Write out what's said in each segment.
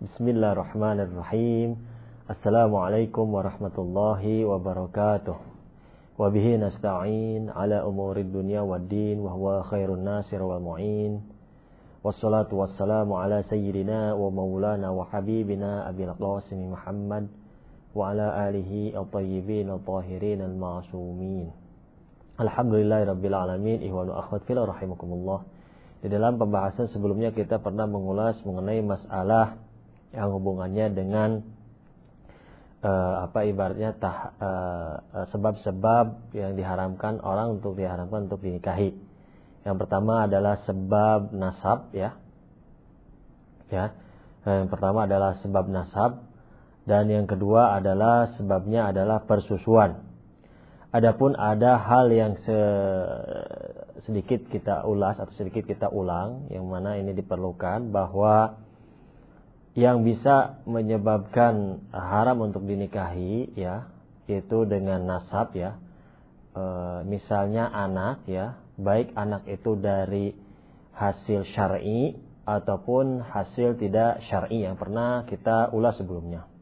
Bismillahirrahmanirrahim. Assalamualaikum warahmatullahi wabarakatuh. Wabihi nasta'in ala umurid dunya waddin wa huwa khairun nasir wa mu'in. Wassalatu wassalamu ala sayyidina wa maulana wa habibina Abil Qasim Muhammad wa ala alihi at-tayyibin at-tahirin al-ma'sumin. Alhamdulillahi rabbil alamin. Ihwanu akhwat fillah rahimakumullah. Di dalam pembahasan sebelumnya kita pernah mengulas mengenai masalah yang hubungannya dengan sebab-sebab yang diharamkan orang untuk dinikahi. Yang pertama adalah sebab nasab, ya. Yang pertama adalah sebab nasab, dan yang kedua adalah sebabnya adalah persusuan. Adapun ada hal yang sedikit kita ulas atau sedikit kita ulang, yang mana ini diperlukan, bahwa yang bisa menyebabkan haram untuk dinikahi, ya, itu dengan nasab, ya. Misalnya anak, ya, baik anak itu dari hasil syar'i ataupun hasil tidak syar'i yang pernah kita ulas sebelumnya.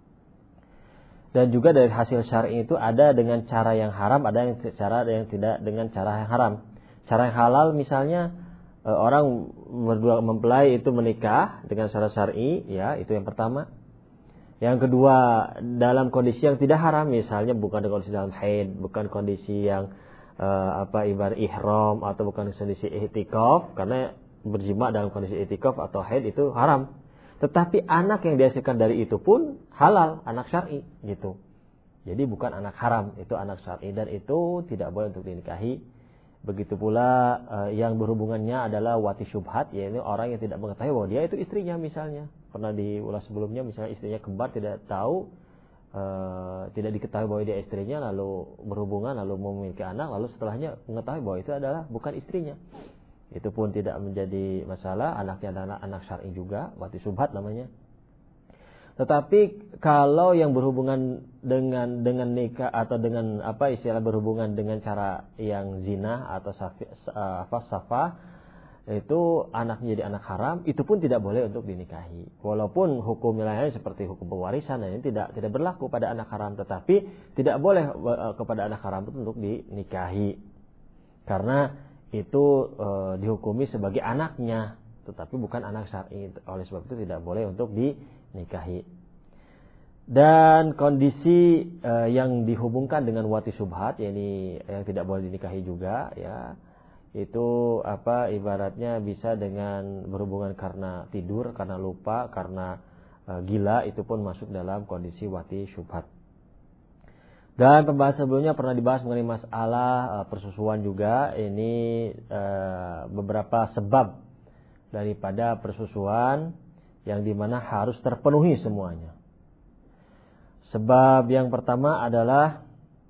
Dan juga dari hasil syar'i itu ada dengan cara yang haram, ada yang tidak dengan cara yang haram. Cara yang halal misalnya orang berdua mempelai itu menikah dengan cara syar'i, ya, itu yang pertama. Yang kedua, dalam kondisi yang tidak haram, misalnya bukan dalam kondisi dalam haid, bukan kondisi yang ibarat ihram, atau bukan kondisi i'tikaf, karena berjima dalam kondisi i'tikaf atau haid itu haram. Tetapi anak yang dihasilkan dari itu pun halal, anak syar'i gitu. Jadi bukan anak haram, itu anak syar'i, dan itu tidak boleh untuk dinikahi. Begitu pula yang berhubungannya adalah wati syubhat, yaitu orang yang tidak mengetahui bahwa dia itu istrinya misalnya. Pernah diulas sebelumnya, misalnya istrinya kembar, tidak tahu, tidak diketahui bahwa dia istrinya, lalu berhubungan, lalu memiliki anak, lalu setelahnya mengetahui bahwa itu adalah bukan istrinya. Itu pun tidak menjadi masalah, anaknya adalah anak syar'i juga, wati syubhat namanya. Tetapi kalau yang berhubungan dengan nikah atau dengan berhubungan dengan cara yang zina atau safa, itu anaknya jadi anak haram, itu pun tidak boleh untuk dinikahi. Walaupun hukum lainnya seperti hukum pewarisan ini tidak berlaku pada anak haram, tetapi tidak boleh kepada anak haram itu untuk dinikahi. Karena itu dihukumi sebagai anaknya, tetapi bukan anak syar'i. Oleh sebab itu tidak boleh untuk dinikahi. Dan kondisi yang dihubungkan dengan wati syubhat, yakni yang tidak boleh dinikahi juga, ya, itu ibaratnya bisa dengan berhubungan karena tidur, karena lupa, karena gila, itu pun masuk dalam kondisi wati syubhat. Dan pembahasan sebelumnya pernah dibahas mengenai masalah persusuan juga. Ini beberapa sebab daripada persusuan yang dimana harus terpenuhi semuanya. Sebab yang pertama adalah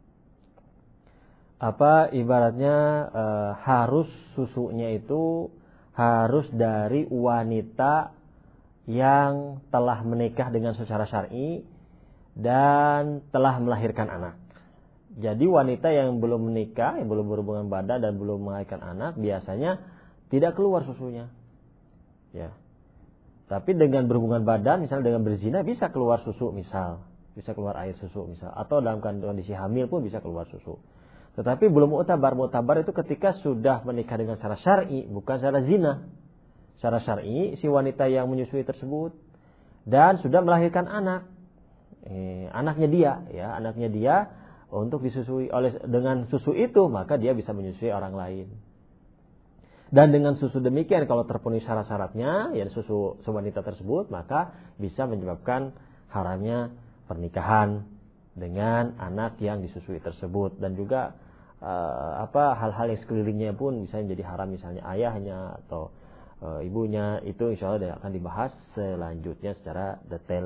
harus susunya itu harus dari wanita yang telah menikah dengan secara syar'i dan telah melahirkan anak. Jadi wanita yang belum menikah, yang belum berhubungan badan dan belum melahirkan anak, biasanya tidak keluar susunya, ya. Tapi dengan berhubungan badan, misalnya dengan berzina, bisa keluar susu, bisa keluar air susu misal, atau dalam kondisi hamil pun bisa keluar susu. Tetapi belum mu'tabar itu ketika sudah menikah dengan secara syar'i, bukan secara zina. Secara syar'i, si wanita yang menyusui tersebut dan sudah melahirkan anak. Anaknya dia untuk disusui dengan susu itu, maka dia bisa menyusui orang lain. Dan dengan susu demikian, kalau terpenuhi syarat-syaratnya, ya, susu wanita tersebut, maka bisa menyebabkan haramnya pernikahan dengan anak yang disusui tersebut. Dan juga hal-hal yang sekelilingnya pun bisa menjadi haram, misalnya ayahnya atau ibunya. Itu insya Allah akan dibahas selanjutnya secara detail.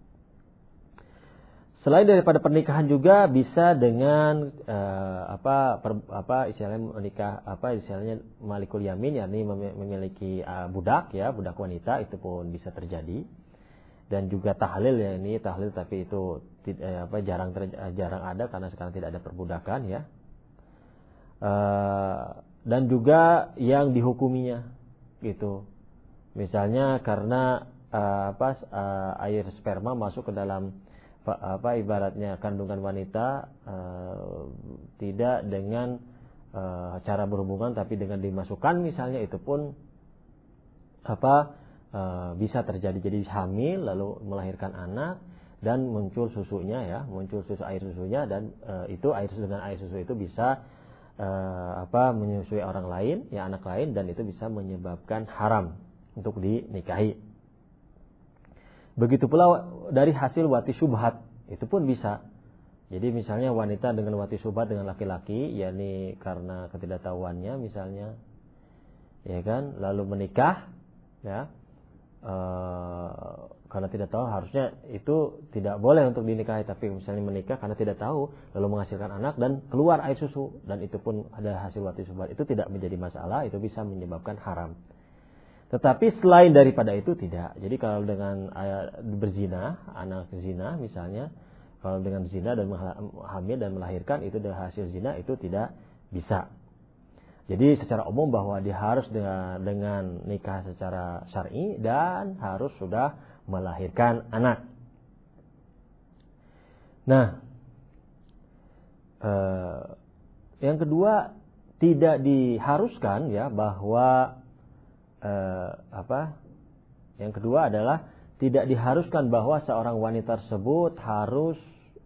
Selain daripada pernikahan juga bisa dengan istilahnya malikul yamin, yakni memiliki budak wanita, itu pun bisa terjadi. Dan juga tahlil, ya, ini tahlil tapi itu jarang ada karena sekarang tidak ada perbudakan, ya. Dan juga yang dihukuminya gitu. Misalnya karena air sperma masuk ke dalam ibaratnya kandungan wanita, tidak dengan cara berhubungan tapi dengan dimasukkan misalnya, itu pun bisa terjadi. Jadi hamil lalu melahirkan anak dan muncul susunya ya, muncul air susunya, dan itu air susu itu bisa menyusui orang lain ya, anak lain, dan itu bisa menyebabkan haram untuk dinikahi. Begitu pula dari hasil wati syubhat, itu pun bisa. Jadi misalnya wanita dengan wati syubhat dengan laki-laki, yakni karena ketidaktahuannya misalnya, ya kan, lalu menikah, ya, karena tidak tahu, harusnya itu tidak boleh untuk dinikahi, tapi misalnya menikah karena tidak tahu, lalu menghasilkan anak dan keluar air susu, dan itu pun ada hasil wati syubhat, itu tidak menjadi masalah, itu bisa menyebabkan haram. Tetapi selain daripada itu tidak. Jadi kalau dengan berzina, anak zina misalnya, kalau dengan zina dan hamil dan melahirkan, itu dari hasil zina, itu tidak bisa. Jadi secara umum bahwa dia harus dengan nikah secara syar'i dan harus sudah melahirkan anak. Nah, yang kedua, tidak diharuskan ya bahwa yang kedua adalah tidak diharuskan bahwa seorang wanita tersebut harus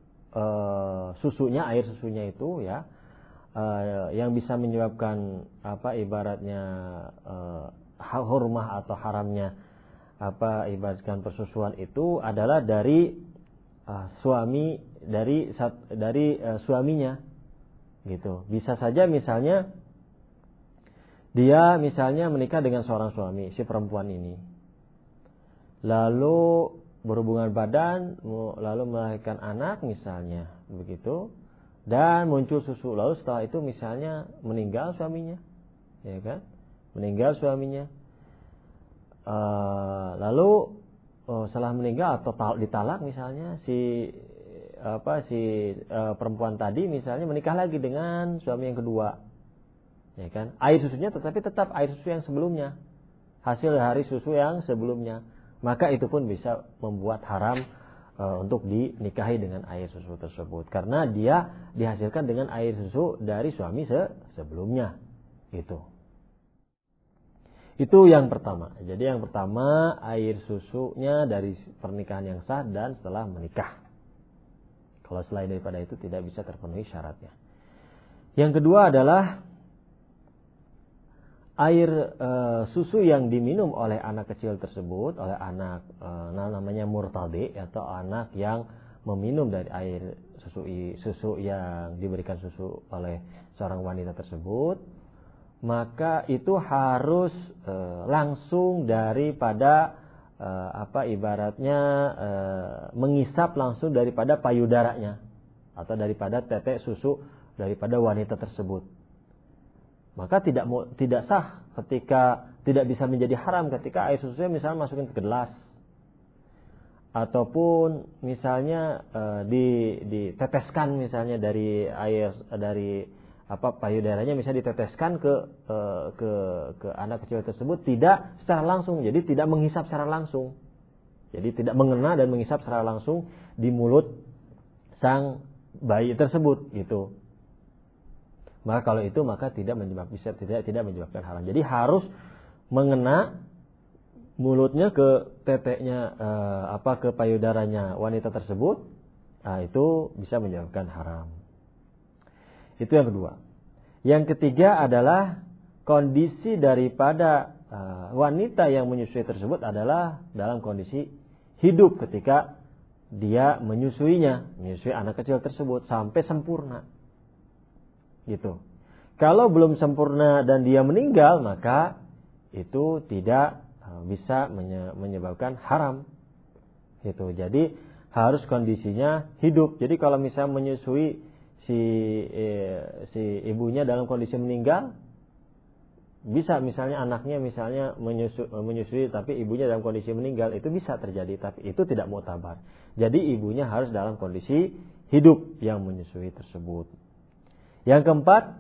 air susunya itu ya, yang bisa menyebabkan ibaratnya hurmah atau haramnya ibaratkan persusuan itu adalah dari suaminya gitu. Bisa saja misalnya dia misalnya menikah dengan seorang suami, si perempuan ini, lalu berhubungan badan, lalu melahirkan anak misalnya begitu, dan muncul susu, lalu setelah itu misalnya meninggal suaminya, ya kan, meninggal suaminya, lalu setelah meninggal atau ditalak misalnya, si perempuan tadi misalnya menikah lagi dengan suami yang kedua, ya kan, air susunya tetap air susu yang sebelumnya, hasil dari susu yang sebelumnya, maka itu pun bisa membuat haram untuk dinikahi dengan air susu tersebut, karena dia dihasilkan dengan air susu dari suami sebelumnya gitu. Itu yang pertama. Jadi yang pertama, air susunya dari pernikahan yang sah dan setelah menikah. Kalau selain daripada itu tidak bisa terpenuhi syaratnya. Yang kedua adalah air susu yang diminum oleh anak kecil tersebut, oleh anak namanya murtadi, atau anak yang meminum dari air susu yang diberikan susu oleh seorang wanita tersebut, maka itu harus langsung daripada ibaratnya mengisap langsung daripada payudaranya atau daripada tetek susu daripada wanita tersebut. Maka tidak sah ketika, tidak bisa menjadi haram ketika air susunya misalnya masukin ke gelas, ataupun misalnya diteteskan misalnya dari air, dari payudaranya misalnya diteteskan ke anak kecil tersebut, tidak secara langsung, jadi tidak menghisap secara langsung, jadi tidak mengena dan menghisap secara langsung di mulut sang bayi tersebut gitu. Maka kalau itu maka tidak menyebabkan haram. Jadi harus mengena mulutnya ke teteknya ke payudaranya wanita tersebut. Nah, itu bisa menyebabkan haram. Itu yang kedua. Yang ketiga adalah kondisi daripada wanita yang menyusui tersebut adalah dalam kondisi hidup ketika dia menyusui anak kecil tersebut sampai sempurna. Gitu. Kalau belum sempurna dan dia meninggal, maka itu tidak bisa menyebabkan haram. Gitu. Jadi harus kondisinya hidup. Jadi kalau misalnya menyusui si ibunya dalam kondisi meninggal, bisa misalnya anaknya misalnya menyusui tapi ibunya dalam kondisi meninggal, itu bisa terjadi, tapi itu tidak mu'tabar. Jadi ibunya harus dalam kondisi hidup yang menyusui tersebut. Yang keempat,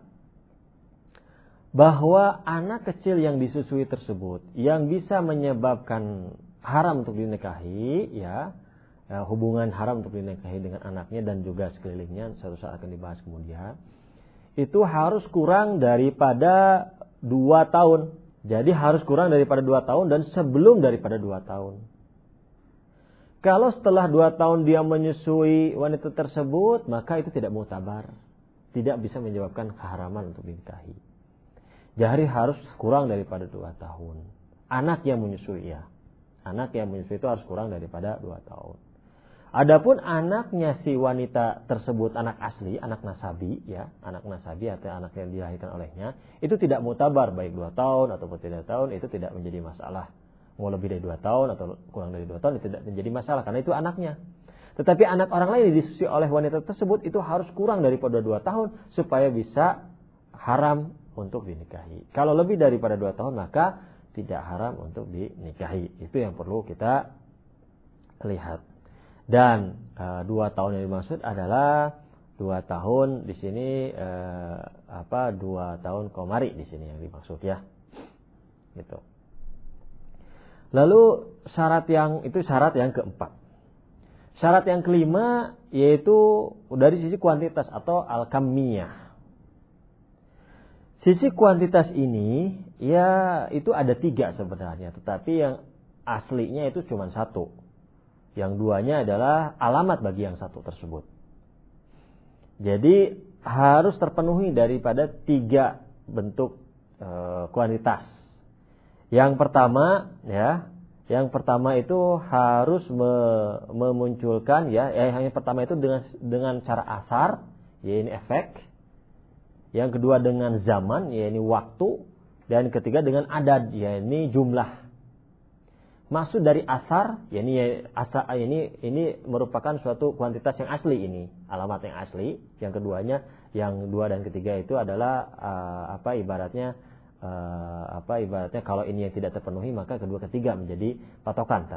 bahwa anak kecil yang disusui tersebut yang bisa menyebabkan haram untuk dinikahi, ya, hubungan haram untuk dinikahi dengan anaknya dan juga sekelilingnya, suatu saat akan dibahas kemudian, itu harus kurang daripada 2 tahun. Jadi harus kurang daripada 2 tahun dan sebelum daripada 2 tahun. Kalau setelah 2 tahun dia menyusui wanita tersebut, maka itu tidak muktabar. Tidak bisa menyebabkan keharaman untuk dinikahi. Jadi harus kurang daripada 2 tahun. Anak yang menyusui, ya. Anak yang menyusui itu harus kurang daripada 2 tahun. Adapun anaknya si wanita tersebut anak asli, anak nasabi, ya, anak nasabi atau anak yang dilahirkan olehnya, itu tidak muktabar baik 2 tahun ataupun 3 tahun, itu tidak menjadi masalah. Mau lebih dari 2 tahun atau kurang dari 2 tahun itu tidak menjadi masalah karena itu anaknya. Tetapi anak orang lain yang disusui oleh wanita tersebut itu harus kurang daripada 2 tahun supaya bisa haram untuk dinikahi. Kalau lebih daripada 2 tahun maka tidak haram untuk dinikahi. Itu yang perlu kita lihat. Dan 2 tahun yang dimaksud adalah 2 tahun di sini 2 tahun komari di sini yang dimaksud, ya. Gitu. Lalu syarat yang keempat. Syarat yang kelima yaitu dari sisi kuantitas atau al-kamiyah. Sisi kuantitas ini ya itu ada 3 sebenarnya, tetapi yang aslinya itu cuma 1. Yang 2-nya adalah alamat bagi yang 1 tersebut. Jadi harus terpenuhi daripada 3 bentuk kuantitas. Yang pertama itu harus memunculkan, ya. Yang pertama itu dengan cara asar, yaitu efek. Yang kedua dengan zaman, yaitu waktu. Dan ketiga dengan adad, yaitu jumlah. Maksud dari asar, ini merupakan suatu kuantitas yang asli ini, alamat yang asli. Yang keduanya, yang 2 dan ketiga itu adalah ibaratnya kalau ini yang tidak terpenuhi maka kedua ketiga menjadi patokan.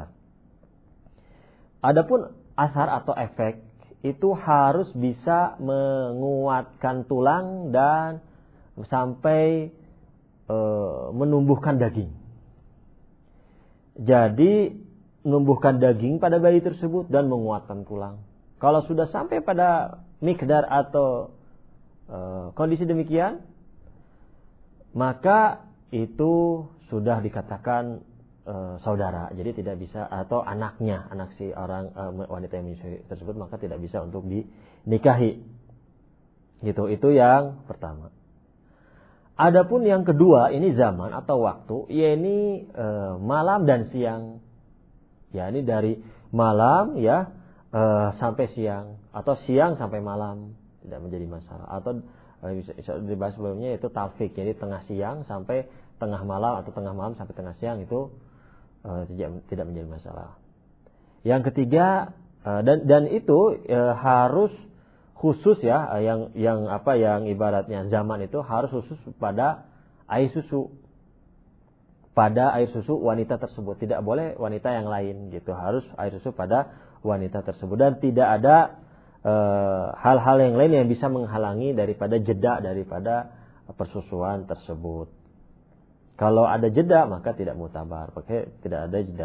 Adapun asar atau efek itu harus bisa menguatkan tulang dan sampai menumbuhkan daging. Jadi menumbuhkan daging pada bayi tersebut dan menguatkan tulang. Kalau sudah sampai pada mikdar atau kondisi demikian, maka itu sudah dikatakan saudara. Jadi tidak bisa, atau anaknya, anak si orang wanita yang menyusui tersebut, maka tidak bisa untuk dinikahi. Gitu. Itu yang pertama. Adapun yang kedua ini zaman atau waktu, yaitu malam dan siang. Ya, ini dari malam ya sampai siang atau siang sampai malam tidak menjadi masalah. Atau bisa dibahas sebelumnya yaitu talfik, jadi tengah siang sampai tengah malam atau tengah malam sampai tengah siang itu tidak menjadi masalah. Yang ketiga dan itu harus khusus, ya, yang ibaratnya zaman itu harus khusus pada air susu. Pada air susu wanita tersebut, tidak boleh wanita yang lain gitu. Harus air susu pada wanita tersebut dan tidak ada hal-hal yang lain yang bisa menghalangi daripada jeda daripada persusuan tersebut. Kalau ada jeda maka tidak muktabar, tidak ada jeda.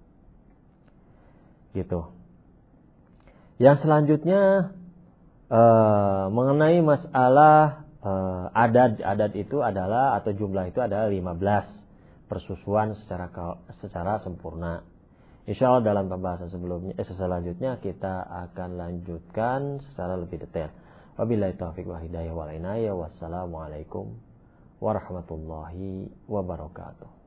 Gitu. Yang selanjutnya mengenai masalah adat itu adalah, atau jumlah itu adalah 15 persusuan secara sempurna. Insyaallah dalam pembahasan selanjutnya kita akan lanjutkan secara lebih detail. Wabillahi taufiq wal hidayah wal inayah. Wassalamualaikum warahmatullahi wabarakatuh.